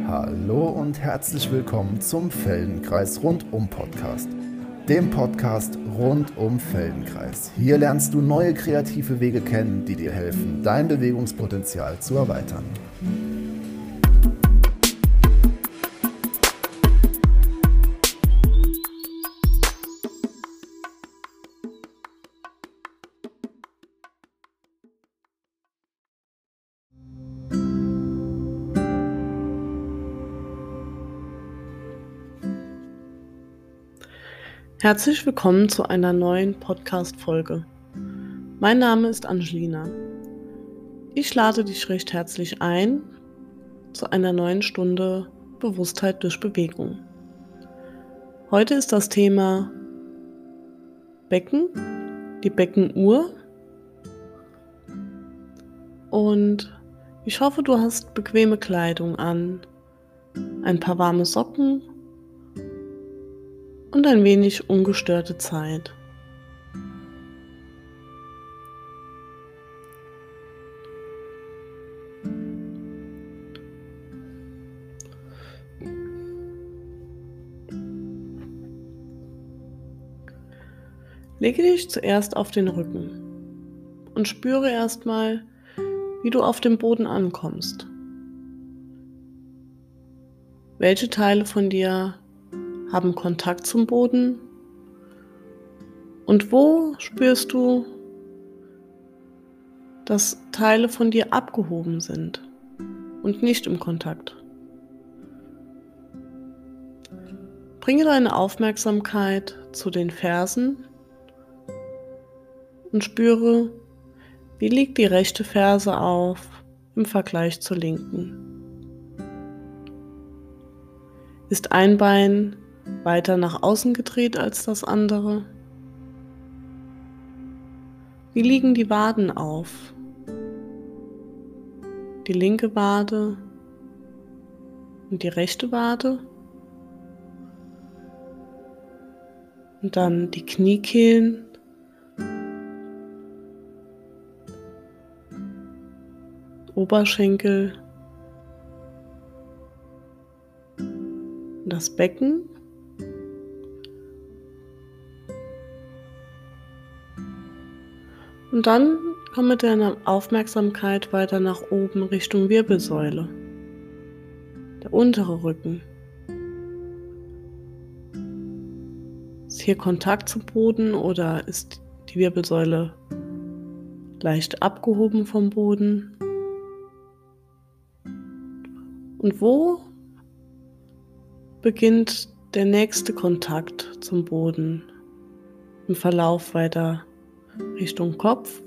Hallo und herzlich willkommen zum Feldenkreis Rundum Podcast, dem Podcast rund um Feldenkreis. Hier lernst du neue kreative Wege kennen, die dir helfen, dein Bewegungspotenzial zu erweitern. Herzlich willkommen zu einer neuen Podcast-Folge. Mein Name ist Angelina. Ich lade dich recht herzlich ein zu einer neuen Stunde Bewusstheit durch Bewegung. Heute ist das Thema Becken, die Beckenuhr. Und ich hoffe, du hast bequeme Kleidung an, ein paar warme Socken und ein wenig ungestörte Zeit. Lege dich zuerst auf den Rücken und spüre erstmal, wie du auf dem Boden ankommst. Welche Teile von dir haben Kontakt zum Boden und wo spürst du, dass Teile von dir abgehoben sind und nicht im Kontakt? Bringe deine Aufmerksamkeit zu den Fersen und spüre, wie liegt die rechte Ferse auf im Vergleich zur linken. Ist ein Bein weiter nach außen gedreht als das andere? Wie liegen die Waden auf? Die linke Wade und die rechte Wade? Und dann die Kniekehlen, Oberschenkel, das Becken. Und dann komm mit deiner Aufmerksamkeit weiter nach oben Richtung Wirbelsäule, der untere Rücken. Ist hier Kontakt zum Boden oder ist die Wirbelsäule leicht abgehoben vom Boden? Und wo beginnt der nächste Kontakt zum Boden im Verlauf weiter Richtung Kopf?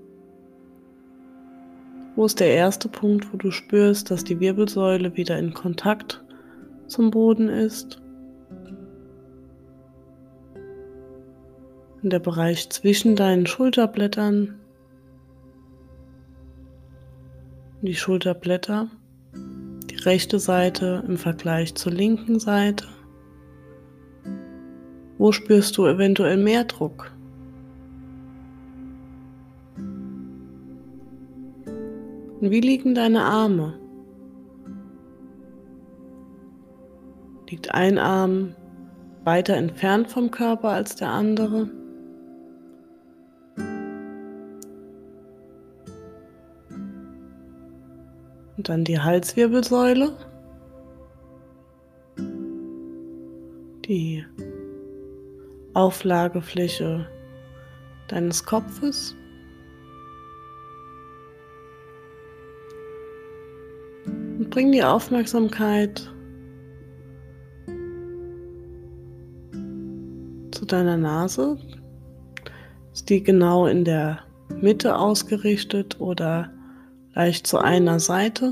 Wo ist der erste Punkt, wo du spürst, dass die Wirbelsäule wieder in Kontakt zum Boden ist? In der Bereich zwischen deinen Schulterblättern. Die Schulterblätter, die rechte Seite im Vergleich zur linken Seite. Wo spürst du eventuell mehr Druck? Und wie liegen deine Arme? Liegt ein Arm weiter entfernt vom Körper als der andere? Und dann die Halswirbelsäule, die Auflagefläche deines Kopfes. Und bring die Aufmerksamkeit zu deiner Nase. Ist die genau in der Mitte ausgerichtet oder leicht zu einer Seite?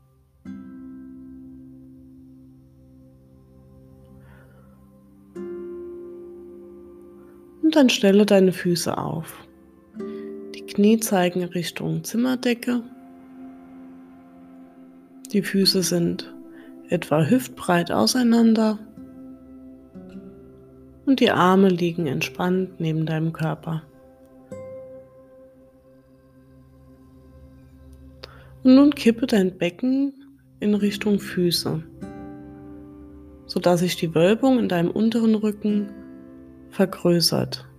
Und dann stelle deine Füße auf. Die Knie zeigen Richtung Zimmerdecke. Die Füße sind etwa hüftbreit auseinander. Und die Arme liegen entspannt neben deinem Körper. Und nun kippe dein Becken in Richtung Füße, sodass sich die Wölbung in deinem unteren Rücken vergrößert.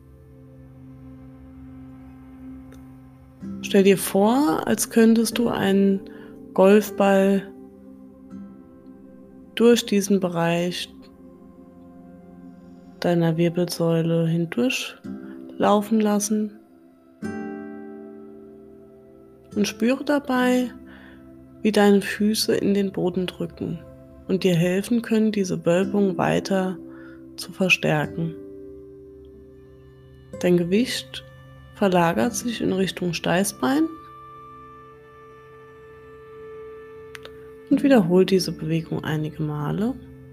Stell dir vor, als könntest du einen Golfball durch diesen Bereich deiner Wirbelsäule hindurch laufen lassen und spüre dabei, wie deine Füße in den Boden drücken und dir helfen können, diese Wölbung weiter zu verstärken. Dein Gewicht verlagert sich in Richtung Steißbein und wiederhole diese Bewegung einige Male.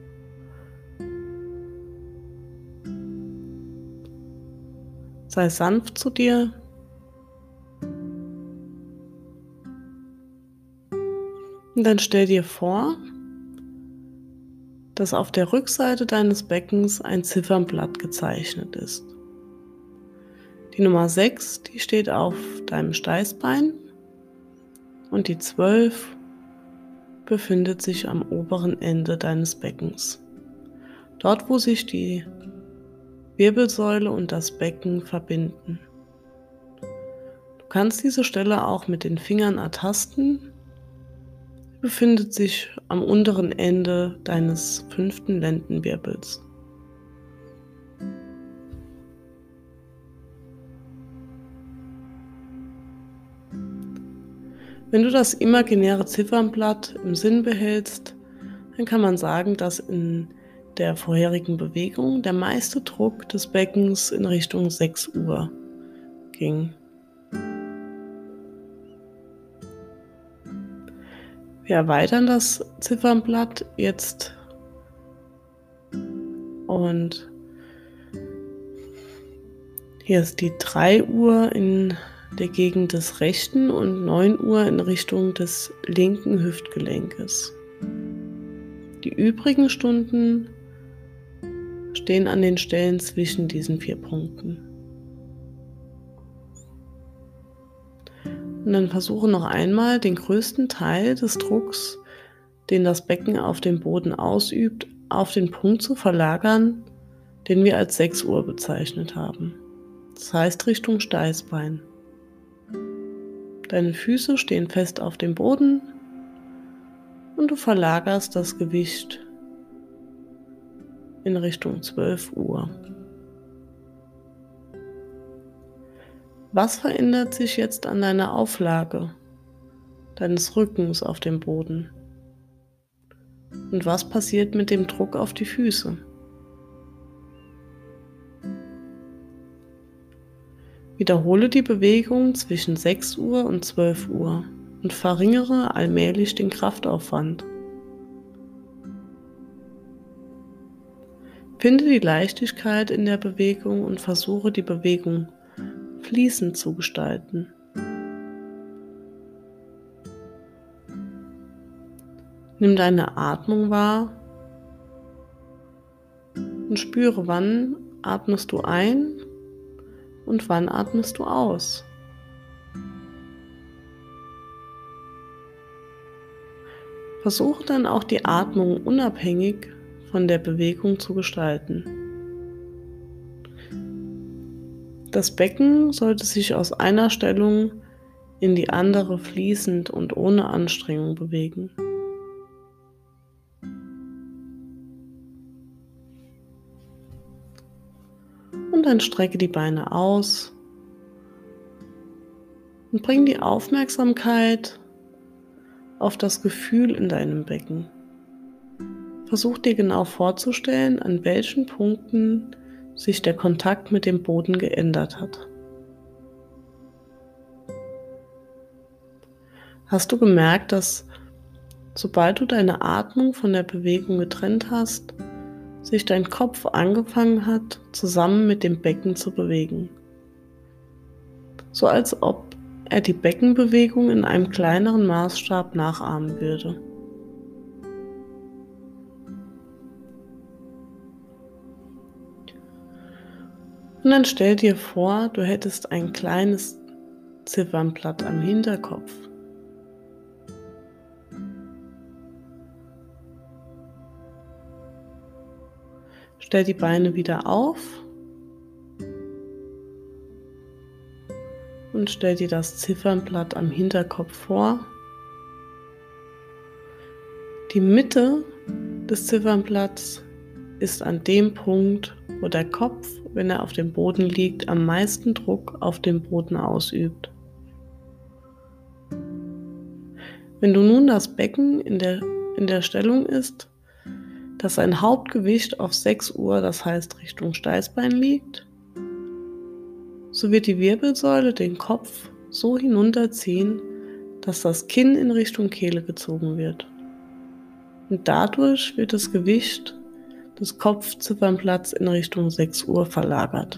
Sei sanft zu dir. Und dann stell dir vor, dass auf der Rückseite deines Beckens ein Ziffernblatt gezeichnet ist. Die Nummer 6, die steht auf deinem Steißbein und die 12 befindet sich am oberen Ende deines Beckens. Dort, wo sich die Wirbelsäule und das Becken verbinden. Du kannst diese Stelle auch mit den Fingern ertasten. Sie befindet sich am unteren Ende deines 5. Lendenwirbels. Wenn du das imaginäre Ziffernblatt im Sinn behältst, dann kann man sagen, dass in der vorherigen Bewegung der meiste Druck des Beckens in Richtung 6 Uhr ging. Wir erweitern das Ziffernblatt jetzt und hier ist die 3 Uhr in der Gegend des rechten und 9 Uhr in Richtung des linken Hüftgelenkes. Die übrigen Stunden stehen an den Stellen zwischen diesen 4 Punkten. Und dann versuche noch einmal den größten Teil des Drucks, den das Becken auf dem Boden ausübt, auf den Punkt zu verlagern, den wir als 6 Uhr bezeichnet haben. Das heißt Richtung Steißbein. Deine Füße stehen fest auf dem Boden und du verlagerst das Gewicht in Richtung 12 Uhr. Was verändert sich jetzt an deiner Auflage deines Rückens auf dem Boden? Und was passiert mit dem Druck auf die Füße? Wiederhole die Bewegung zwischen 6 Uhr und 12 Uhr und verringere allmählich den Kraftaufwand. Finde die Leichtigkeit in der Bewegung und versuche die Bewegung fließend zu gestalten. Nimm deine Atmung wahr und spüre, wann atmest du ein und wann atmest du aus. Versuche dann auch die Atmung unabhängig von der Bewegung zu gestalten. Das Becken sollte sich aus einer Stellung in die andere fließend und ohne Anstrengung bewegen. Und dann strecke die Beine aus und bring die Aufmerksamkeit auf das Gefühl in deinem Becken. Versuch dir genau vorzustellen, an welchen Punkten sich der Kontakt mit dem Boden geändert hat. Hast du gemerkt, dass sobald du deine Atmung von der Bewegung getrennt hast, sich dein Kopf angefangen hat, zusammen mit dem Becken zu bewegen? So als ob er die Beckenbewegung in einem kleineren Maßstab nachahmen würde. Und dann stell dir vor, du hättest ein kleines Ziffernblatt am Hinterkopf. Stell die Beine wieder auf und stell dir das Ziffernblatt am Hinterkopf vor. Die Mitte des Ziffernblatts ist an dem Punkt, wo der Kopf, wenn er auf dem Boden liegt, am meisten Druck auf den Boden ausübt. Wenn du nun das Becken in der Stellung ist, dass sein Hauptgewicht auf 6 Uhr, das heißt Richtung Steißbein liegt, so wird die Wirbelsäule den Kopf so hinunterziehen, dass das Kinn in Richtung Kehle gezogen wird. Und dadurch wird das Gewicht des Kopfziffernblatts in Richtung 6 Uhr verlagert.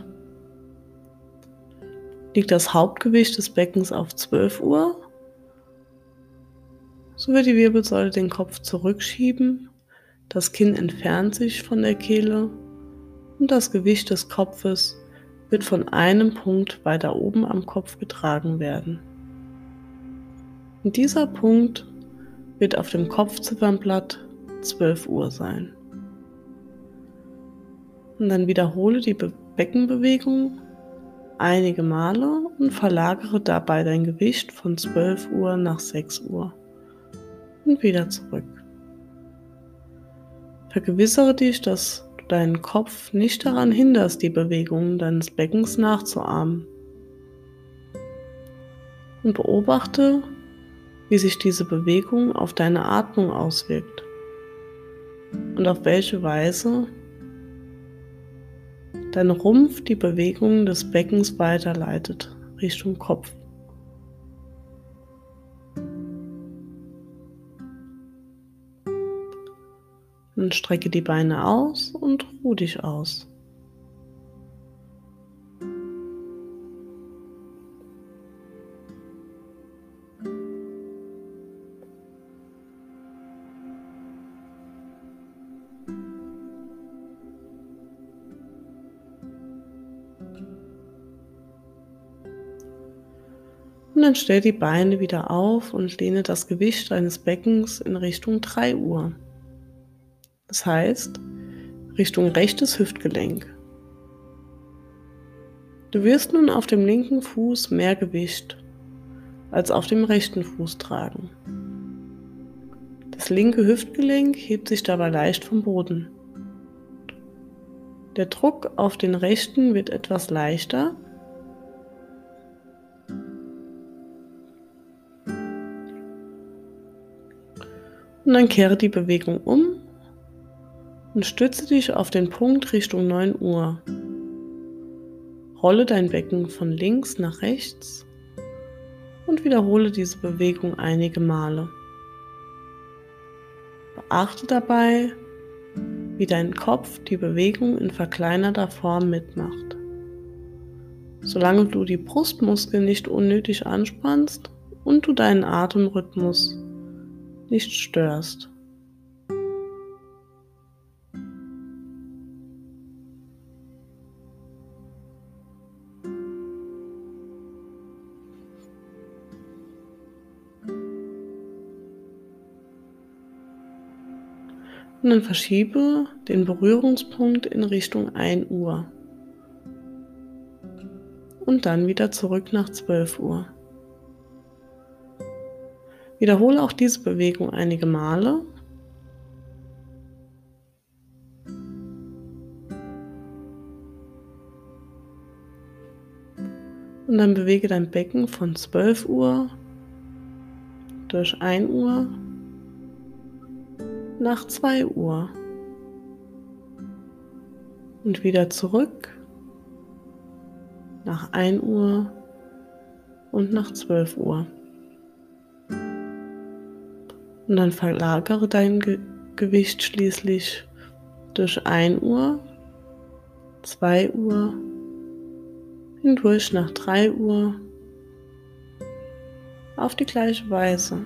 Liegt das Hauptgewicht des Beckens auf 12 Uhr, so wird die Wirbelsäule den Kopf zurückschieben, das Kinn entfernt sich von der Kehle und das Gewicht des Kopfes wird von einem Punkt weiter oben am Kopf getragen werden. Und dieser Punkt wird auf dem Kopfziffernblatt 12 Uhr sein. Und dann wiederhole die Beckenbewegung einige Male und verlagere dabei dein Gewicht von 12 Uhr nach 6 Uhr und wieder zurück. Vergewissere dich, dass du deinen Kopf nicht daran hinderst, die Bewegungen deines Beckens nachzuahmen. Und beobachte, wie sich diese Bewegung auf deine Atmung auswirkt und auf welche Weise dein Rumpf die Bewegungen des Beckens weiterleitet Richtung Kopf. Dann strecke die Beine aus und ruh dich aus. Und dann stell die Beine wieder auf und lehne das Gewicht deines Beckens in Richtung 3 Uhr. Das heißt, Richtung rechtes Hüftgelenk. Du wirst nun auf dem linken Fuß mehr Gewicht als auf dem rechten Fuß tragen. Das linke Hüftgelenk hebt sich dabei leicht vom Boden. Der Druck auf den rechten wird etwas leichter. Und dann kehre die Bewegung um und stütze dich auf den Punkt Richtung 9 Uhr. Rolle dein Becken von links nach rechts und wiederhole diese Bewegung einige Male. Beachte dabei, wie dein Kopf die Bewegung in verkleinerter Form mitmacht. Solange du die Brustmuskeln nicht unnötig anspannst und du deinen Atemrhythmus nicht störst. Und dann verschiebe den Berührungspunkt in Richtung 1 Uhr und dann wieder zurück nach 12 Uhr. Wiederhole auch diese Bewegung einige Male. Und dann bewege dein Becken von 12 Uhr durch 1 Uhr nach 2 Uhr und wieder zurück nach 1 Uhr und nach 12 Uhr. Und dann verlagere dein Gewicht schließlich durch 1 Uhr, 2 Uhr, hindurch nach 3 Uhr auf die gleiche Weise.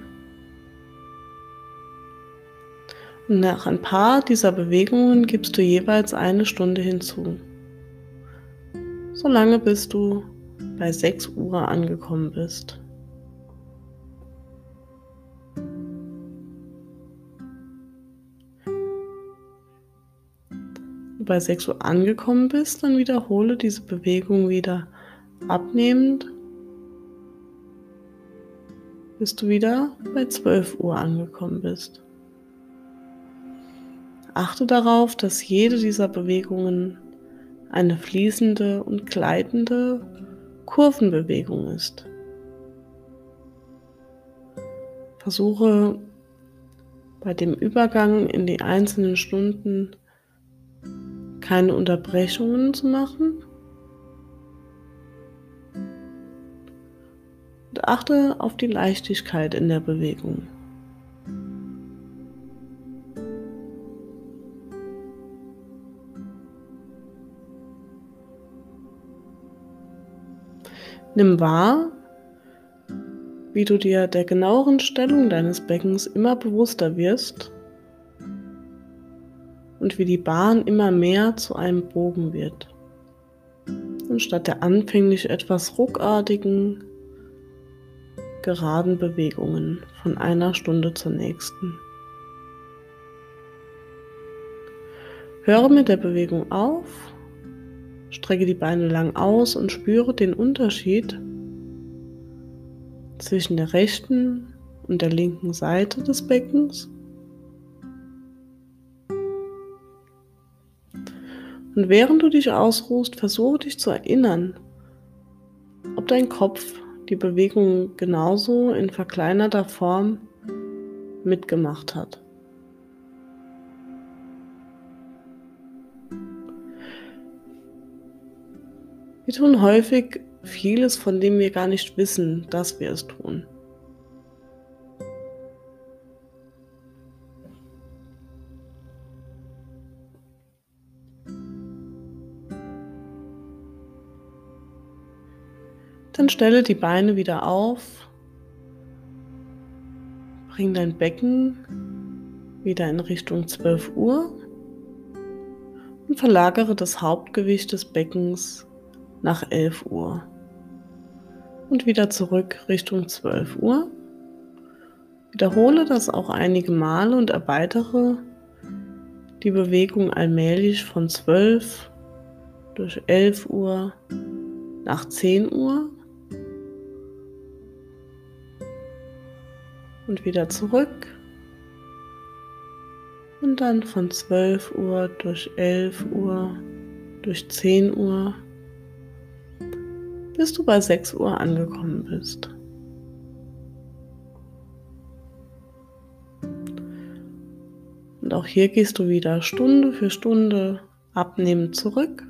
Und nach ein paar dieser Bewegungen gibst du jeweils 1 Stunde hinzu, solange bis du bei 6 Uhr angekommen bist. du bei 6 Uhr angekommen bist, dann wiederhole diese Bewegung wieder abnehmend, bis du wieder bei 12 Uhr angekommen bist. Achte darauf, dass jede dieser Bewegungen eine fließende und gleitende Kurvenbewegung ist. Versuche bei dem Übergang in die einzelnen Stunden keine Unterbrechungen zu machen und achte auf die Leichtigkeit in der Bewegung. Nimm wahr, wie du dir der genaueren Stellung deines Beckens immer bewusster wirst und wie die Bahn immer mehr zu einem Bogen wird, anstatt der anfänglich etwas ruckartigen, geraden Bewegungen von einer Stunde zur nächsten. Höre mit der Bewegung auf, strecke die Beine lang aus und spüre den Unterschied zwischen der rechten und der linken Seite des Beckens. Und während du dich ausruhst, versuche dich zu erinnern, ob dein Kopf die Bewegung genauso in verkleinerter Form mitgemacht hat. Wir tun häufig vieles, von dem wir gar nicht wissen, dass wir es tun. Dann stelle die Beine wieder auf, bring dein Becken wieder in Richtung 12 Uhr und verlagere das Hauptgewicht des Beckens nach 11 Uhr und wieder zurück Richtung 12 Uhr. Wiederhole das auch einige Male und erweitere die Bewegung allmählich von 12 durch 11 Uhr nach 10 Uhr und wieder zurück und dann von 12 Uhr durch 11 Uhr durch 10 Uhr, bis du bei 6 Uhr angekommen bist. Und auch hier gehst du wieder Stunde für Stunde abnehmend zurück.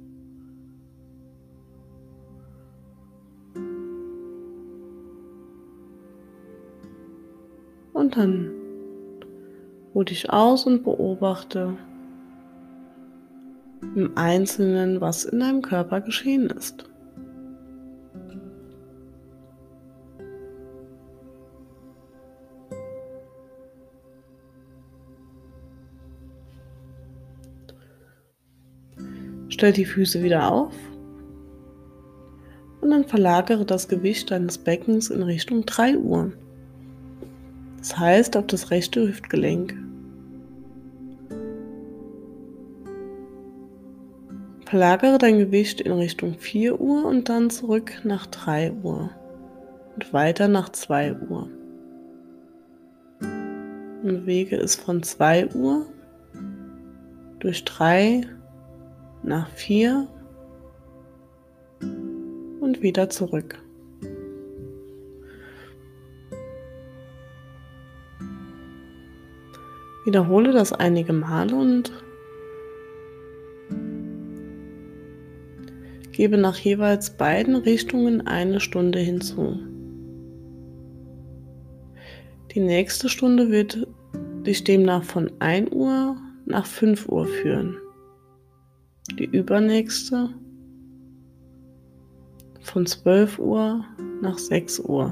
Und dann ruh dich aus und beobachte im Einzelnen, was in deinem Körper geschehen ist. Stell die Füße wieder auf und dann verlagere das Gewicht deines Beckens in Richtung 3 Uhr. Das heißt auf das rechte Hüftgelenk. Verlagere dein Gewicht in Richtung 4 Uhr und dann zurück nach 3 Uhr und weiter nach 2 Uhr. Und bewege es von 2 Uhr durch 3 nach 4 und wieder zurück. Wiederhole das einige Male und gebe nach jeweils beiden Richtungen eine Stunde hinzu. Die nächste Stunde wird dich demnach von 1 Uhr nach 5 Uhr führen. Die übernächste von 12 Uhr nach 6 Uhr.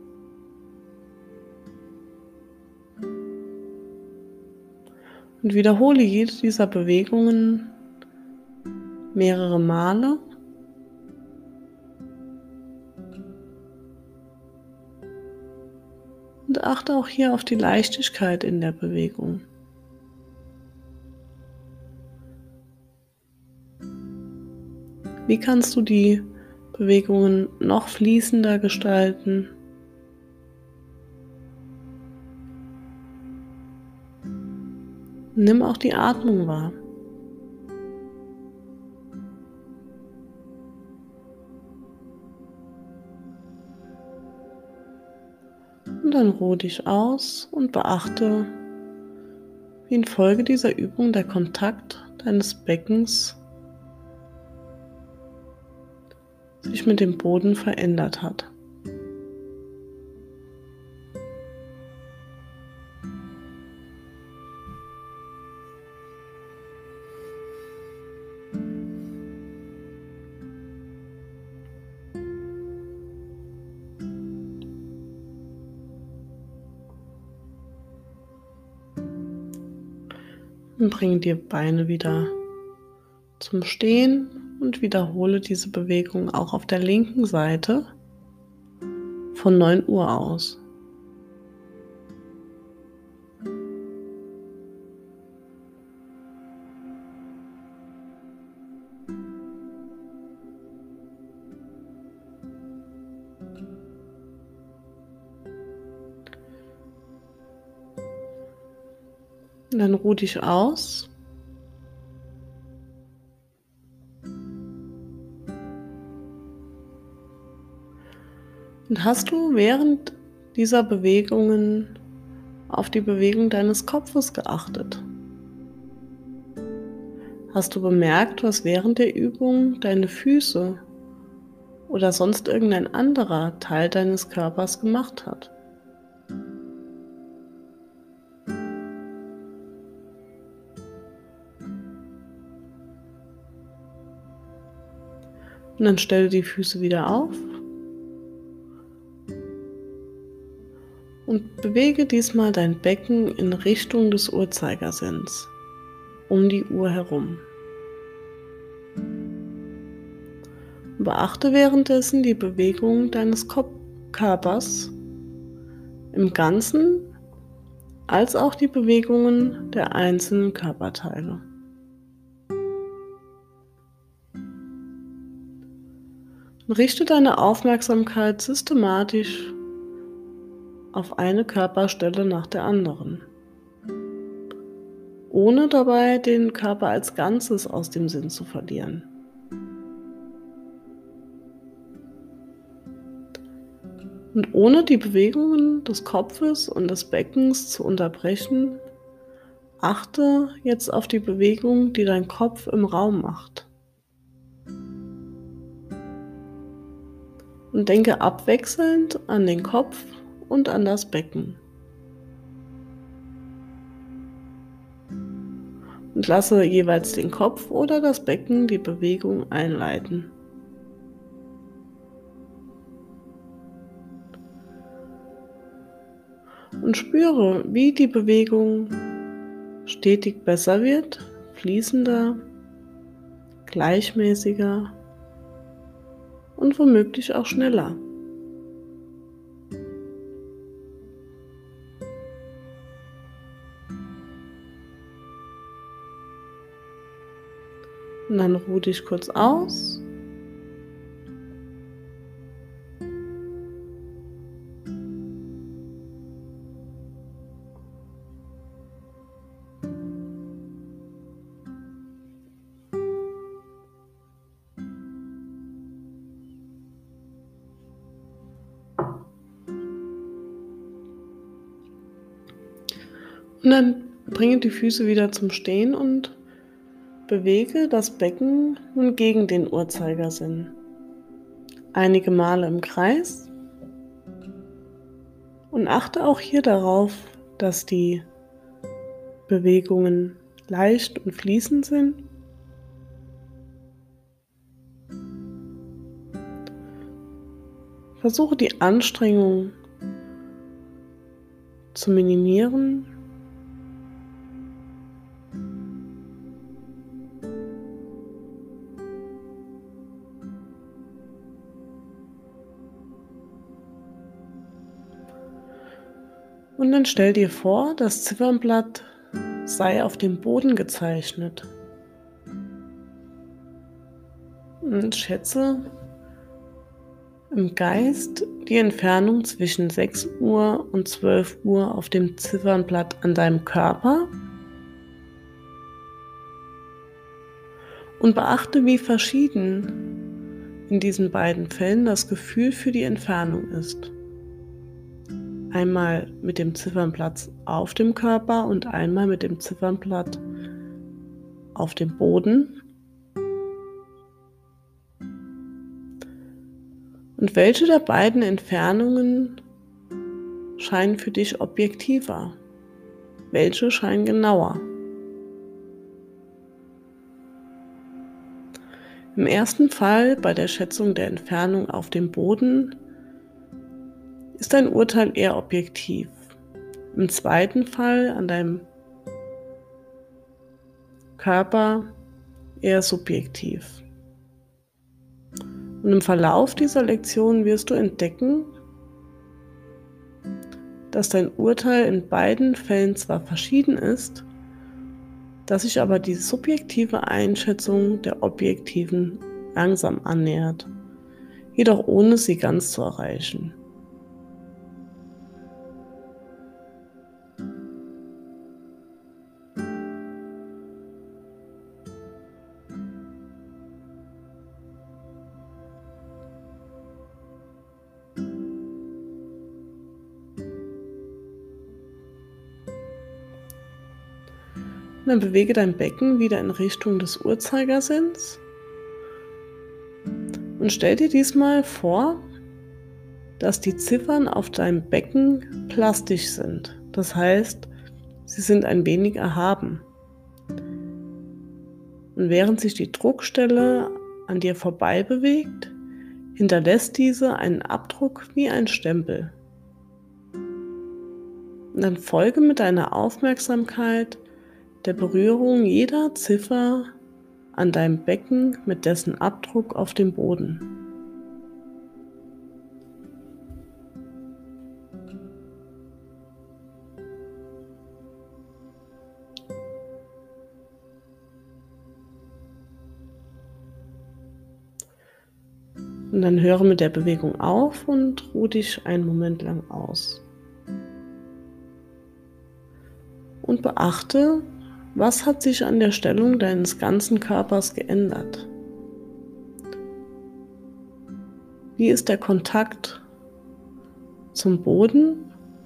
Und wiederhole jede dieser Bewegungen mehrere Male. Und achte auch hier auf die Leichtigkeit in der Bewegung. Wie kannst du die Bewegungen noch fließender gestalten? Nimm auch die Atmung wahr. Und dann ruh dich aus und beachte, wie infolge dieser Übung der Kontakt deines Beckens sich mit dem Boden verändert hat. Und bringe die Beine wieder zum Stehen und wiederhole diese Bewegung auch auf der linken Seite von 9 Uhr aus. Und dann ruh dich aus. Und hast du während dieser Bewegungen auf die Bewegung deines Kopfes geachtet? Hast du bemerkt, was während der Übung deine Füße oder sonst irgendein anderer Teil deines Körpers gemacht hat? Und dann stelle die Füße wieder auf und bewege diesmal dein Becken in Richtung des Uhrzeigersinns, um die Uhr herum. Beachte währenddessen die Bewegung deines Körpers im Ganzen, als auch die Bewegungen der einzelnen Körperteile. Richte deine Aufmerksamkeit systematisch auf eine Körperstelle nach der anderen, ohne dabei den Körper als Ganzes aus dem Sinn zu verlieren. Und ohne die Bewegungen des Kopfes und des Beckens zu unterbrechen, achte jetzt auf die Bewegung, die dein Kopf im Raum macht. Und denke abwechselnd an den Kopf und an das Becken. Und lasse jeweils den Kopf oder das Becken die Bewegung einleiten. Und spüre, wie die Bewegung stetig besser wird, fließender, gleichmäßiger und womöglich auch schneller. Und dann ruh dich kurz aus. Und dann bringe die Füße wieder zum Stehen und bewege das Becken nun gegen den Uhrzeigersinn. Einige Male im Kreis und achte auch hier darauf, dass die Bewegungen leicht und fließend sind. Versuche die Anstrengung zu minimieren. Und dann stell dir vor, das Ziffernblatt sei auf dem Boden gezeichnet. und schätze im Geist die Entfernung zwischen 6 Uhr und 12 Uhr auf dem Ziffernblatt an deinem Körper und beachte, wie verschieden in diesen beiden Fällen das Gefühl für die Entfernung ist. Einmal mit dem Ziffernblatt auf dem Körper und einmal mit dem Ziffernblatt auf dem Boden. Und welche der beiden Entfernungen scheinen für dich objektiver? Welche scheinen genauer? Im ersten Fall, bei der Schätzung der Entfernung auf dem Boden, ist dein Urteil eher objektiv. Im zweiten Fall, an deinem Körper, eher subjektiv. Und im Verlauf dieser Lektion wirst du entdecken, dass dein Urteil in beiden Fällen zwar verschieden ist, dass sich aber die subjektive Einschätzung der objektiven langsam annähert, jedoch ohne sie ganz zu erreichen. Und dann bewege dein Becken wieder in Richtung des Uhrzeigersinns und stell dir diesmal vor, dass die Ziffern auf deinem Becken plastisch sind. Das heißt, sie sind ein wenig erhaben. Und während sich die Druckstelle an dir vorbei bewegt, hinterlässt diese einen Abdruck wie ein Stempel. Und dann folge mit deiner Aufmerksamkeit der Berührung jeder Ziffer an deinem Becken mit dessen Abdruck auf dem Boden. Und dann höre mit der Bewegung auf und ruh dich einen Moment lang aus. Und beachte, was hat sich an der Stellung deines ganzen Körpers geändert? Wie ist der Kontakt zum Boden?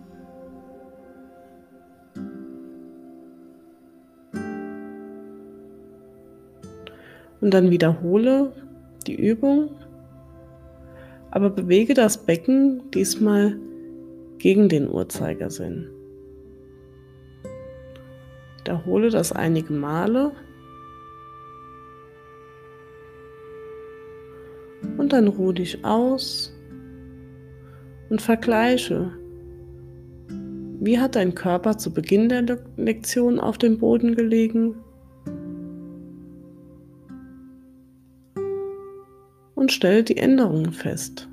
Und dann wiederhole die Übung, aber bewege das Becken diesmal gegen den Uhrzeigersinn. Wiederhole das einige Male und dann ruh dich aus und vergleiche, wie hat dein Körper zu Beginn der Lektion auf dem Boden gelegen und stelle die Änderungen fest.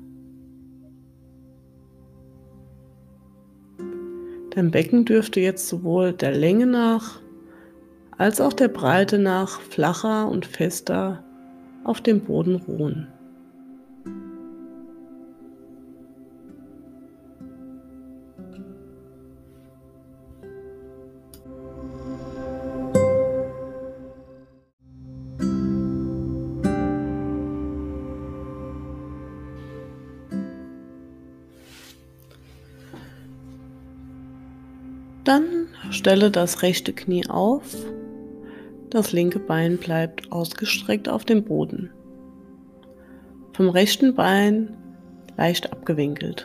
Dein Becken dürfte jetzt sowohl der Länge nach als auch der Breite nach flacher und fester auf dem Boden ruhen. Dann stelle das rechte Knie auf, das linke Bein bleibt ausgestreckt auf dem Boden. Vom rechten Bein leicht abgewinkelt.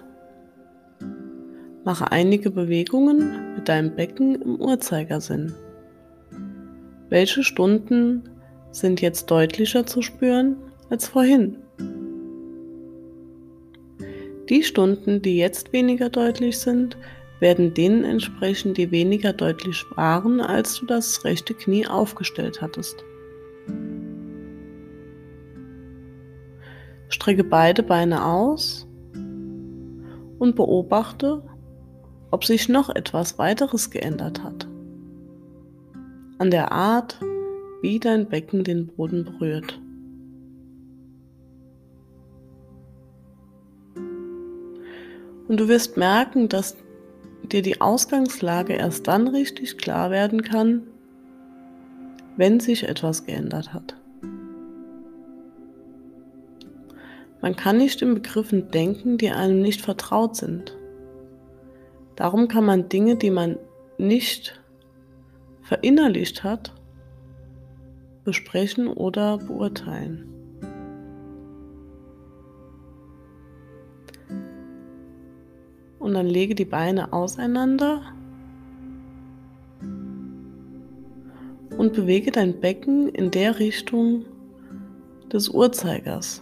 Mache einige Bewegungen mit deinem Becken im Uhrzeigersinn. Welche Stunden sind jetzt deutlicher zu spüren als vorhin? Die Stunden, die jetzt weniger deutlich sind, werden denen entsprechen, die weniger deutlich waren, als du das rechte Knie aufgestellt hattest. Strecke beide Beine aus und beobachte, ob sich noch etwas weiteres geändert hat. An der Art, wie dein Becken den Boden berührt. Und du wirst merken, dass dir die Ausgangslage erst dann richtig klar werden kann, wenn sich etwas geändert hat. Man kann nicht in Begriffen denken, die einem nicht vertraut sind. Darum kann man Dinge, die man nicht verinnerlicht hat, besprechen oder beurteilen. Und dann lege die Beine auseinander und bewege dein Becken in der Richtung des Uhrzeigers.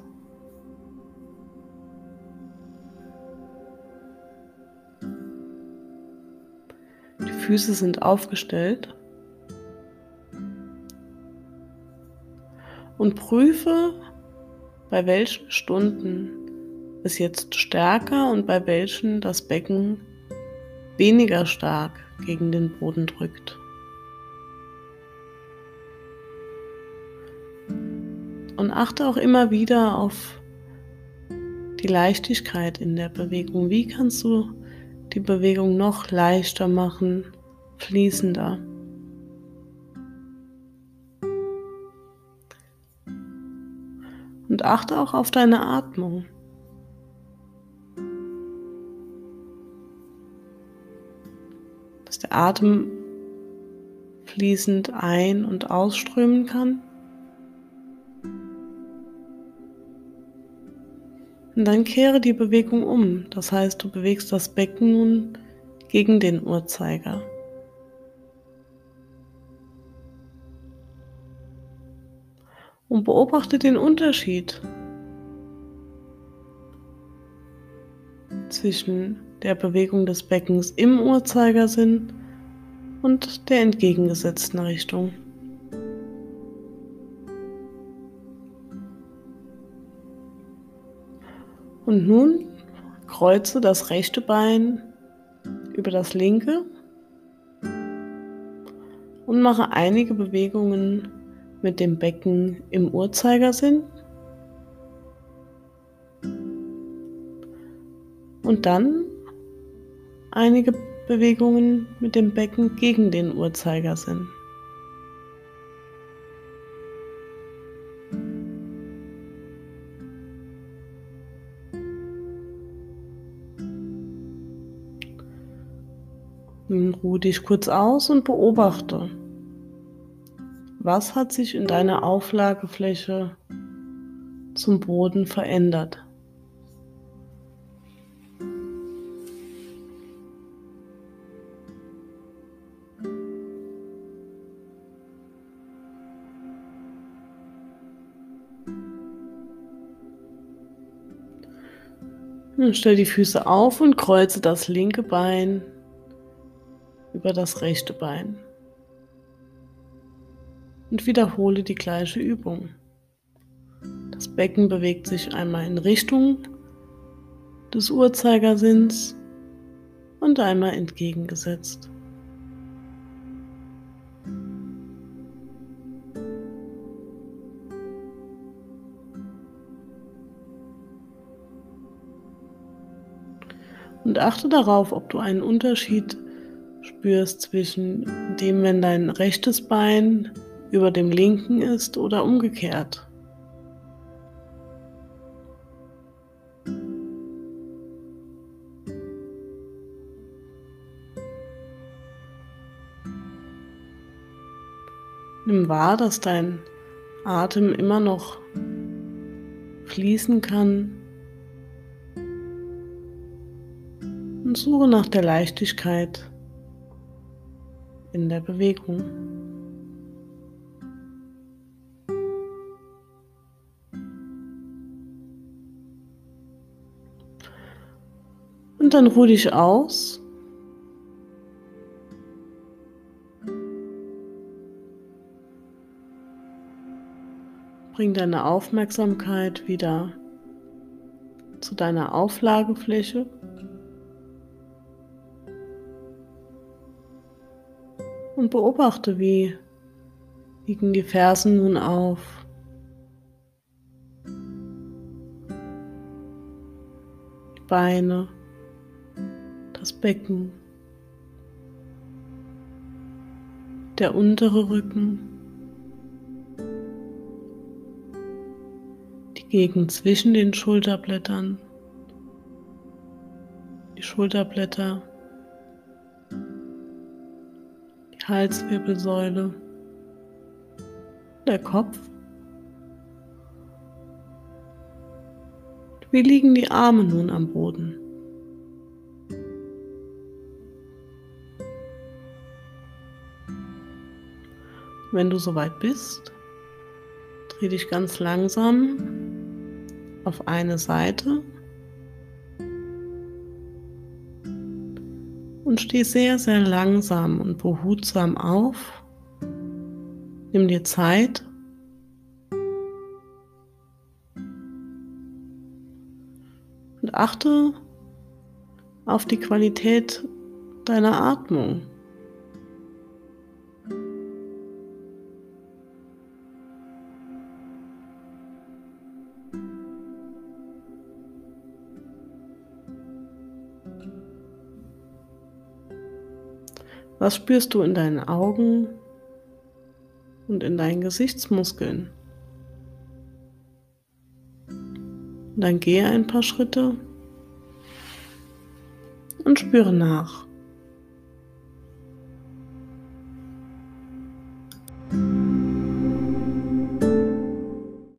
Die Füße sind aufgestellt und prüfe, bei welchen Stunden es jetzt stärker und bei welchen das Becken weniger stark gegen den Boden drückt. Und achte auch immer wieder auf die Leichtigkeit in der Bewegung. Wie kannst du die Bewegung noch leichter machen, fließender? Und achte auch auf deine Atmung. Dass der Atem fließend ein- und ausströmen kann. Und dann kehre die Bewegung um. Das heißt, du bewegst das Becken nun gegen den Uhrzeiger. Und beobachte den Unterschied zwischen der Bewegung des Beckens im Uhrzeigersinn und der entgegengesetzten Richtung. Und nun kreuze das rechte Bein über das linke und mache einige Bewegungen mit dem Becken im Uhrzeigersinn und dann einige Bewegungen mit dem Becken gegen den Uhrzeigersinn. Nun ruh dich kurz aus und beobachte, was hat sich in deiner Auflagefläche zum Boden verändert. Nun stell die Füße auf und kreuze das linke Bein über das rechte Bein. Und wiederhole die gleiche Übung. Das Becken bewegt sich einmal in Richtung des Uhrzeigersinns und einmal entgegengesetzt. Und achte darauf, ob du einen Unterschied spürst zwischen dem, wenn dein rechtes Bein über dem linken ist oder umgekehrt. Nimm wahr, dass dein Atem immer noch fließen kann und suche nach der Leichtigkeit in der Bewegung. Und dann ruh dich aus. Bring deine Aufmerksamkeit wieder zu deiner Auflagefläche. Und beobachte, wie liegen die Fersen nun auf. Die Beine, das Becken, der untere Rücken, die Gegend zwischen den Schulterblättern, die Schulterblätter, die Halswirbelsäule, der Kopf. Wie liegen die Arme nun am Boden? Wenn du soweit bist, dreh dich ganz langsam auf eine Seite und steh sehr, sehr langsam und behutsam auf. Nimm dir Zeit und achte auf die Qualität deiner Atmung. Was spürst du in deinen Augen und in deinen Gesichtsmuskeln? Und dann gehe ein paar Schritte und spüre nach.